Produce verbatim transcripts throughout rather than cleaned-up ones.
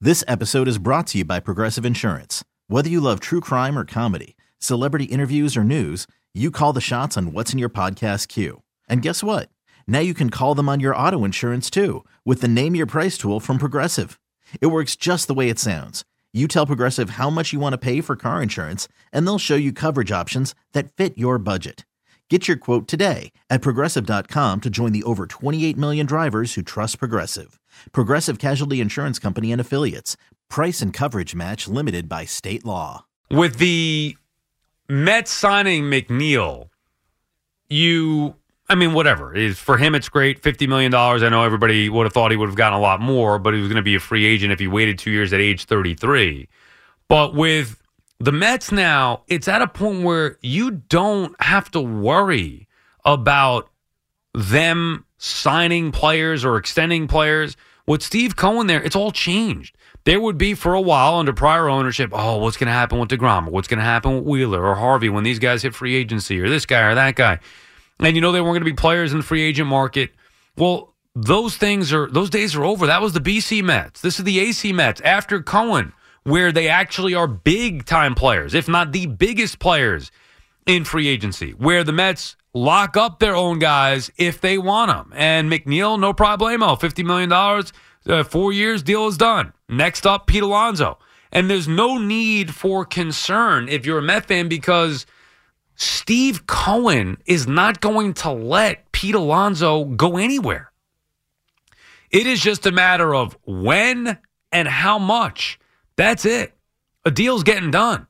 This episode is brought to you by Progressive Insurance. Whether you love true crime or comedy, celebrity interviews or news, you call the shots on what's in your podcast queue. And guess what? Now you can call them on your auto insurance too with the Name Your Price tool from Progressive. It works just the way it sounds. You tell Progressive how much you want to pay for car insurance, and they'll show you coverage options that fit your budget. Get your quote today at Progressive dot com to join the over twenty-eight million drivers who trust Progressive. Progressive Casualty Insurance Company and Affiliates. Price and coverage match limited by state law. With the Mets signing McNeil, you, I mean, whatever. Is for him, it's great. fifty million dollars. I know everybody would have thought he would have gotten a lot more, but he was going to be a free agent if he waited two years at age thirty-three. But with the Mets now, it's at a point where you don't have to worry about them signing players or extending players. With Steve Cohen there, it's all changed. There would be for a while under prior ownership, oh, what's going to happen with DeGrom? Or what's going to happen with Wheeler or Harvey when these guys hit free agency, or this guy or that guy? And you know they weren't going to be players in the free agent market. Well, those things are those days are over. That was the B C Mets. This is the A C Mets after Cohen, where they actually are big-time players, if not the biggest players in free agency, where the Mets lock up their own guys if they want them. And McNeil, no problemo, fifty million dollars, uh, four years, deal is done. Next up, Pete Alonso. And there's no need for concern if you're a Met fan, because Steve Cohen is not going to let Pete Alonso go anywhere. It is just a matter of when and how much. That's it. A deal's getting done.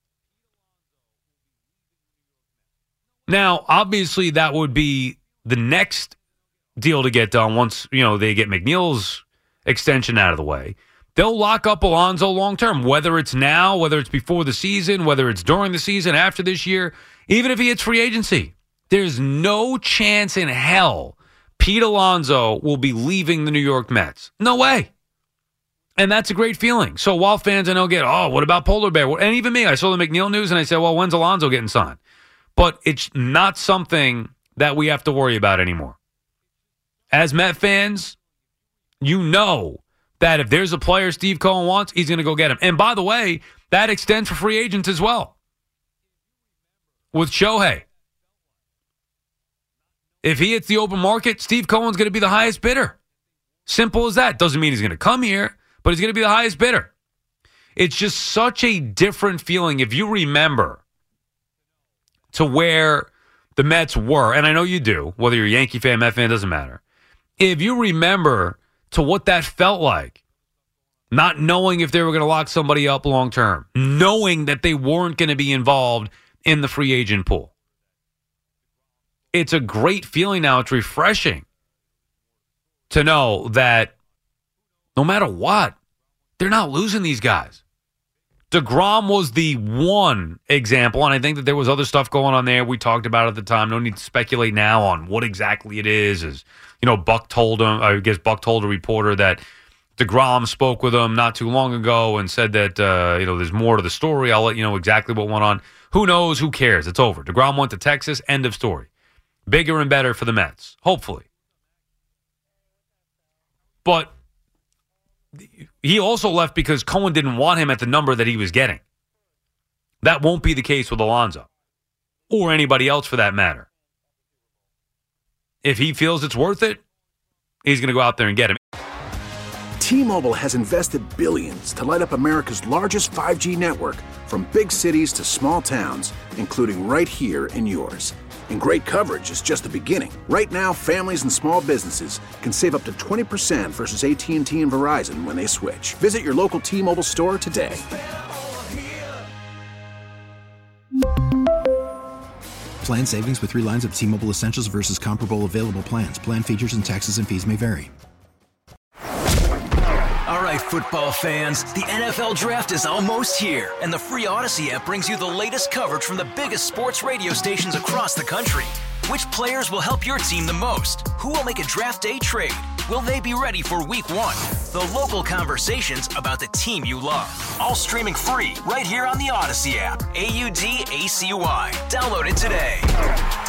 Now, obviously, that would be the next deal to get done once, you know, they get McNeil's extension out of the way. They'll lock up Alonso long term, whether it's now, whether it's before the season, whether it's during the season, after this year, even if he hits free agency. There's no chance in hell Pete Alonso will be leaving the New York Mets. No way. And that's a great feeling. So while fans I know get, oh, what about Polar Bear? And even me, I saw the McNeil news and I said, well, when's Alonso getting signed? But it's not something that we have to worry about anymore. As Met fans, you know that if there's a player Steve Cohen wants, he's going to go get him. And by the way, that extends for free agents as well. With Shohei. If he hits the open market, Steve Cohen's going to be the highest bidder. Simple as that. Doesn't mean he's going to come here, but he's going to be the highest bidder. It's just such a different feeling if you remember to where the Mets were, and I know you do, whether you're a Yankee fan, Met fan, doesn't matter. If you remember to what that felt like, not knowing if they were going to lock somebody up long term, knowing that they weren't going to be involved in the free agent pool. It's a great feeling now. It's refreshing to know that no matter what, they're not losing these guys. DeGrom was the one example, and I think that there was other stuff going on there. We talked about it at the time. No need to speculate now on what exactly it is. As you know, Buck told him, I guess Buck told a reporter that DeGrom spoke with him not too long ago and said that, uh, you know, there's more to the story. I'll let you know exactly what went on. Who knows? Who cares? It's over. DeGrom went to Texas. End of story. Bigger and better for the Mets, hopefully. But he also left because Cohen didn't want him at the number that he was getting. That won't be the case with Alonso or anybody else for that matter. If he feels it's worth it, he's going to go out there and get him. T-Mobile has invested billions to light up America's largest five G network, from big cities to small towns, including right here in yours. And great coverage is just the beginning. Right now, families and small businesses can save up to twenty percent versus A T and T and Verizon when they switch. Visit your local T-Mobile store today. Plan savings with three lines of T-Mobile Essentials versus comparable available plans. Plan features and taxes and fees may vary. All right, football fans, the N F L Draft is almost here, and the free Odyssey app brings you the latest coverage from the biggest sports radio stations across the country. Which players will help your team the most? Who will make a draft day trade? Will they be ready for week one? The local conversations about the team you love. All streaming free right here on the Odyssey app. A U D A C Y. Download it today.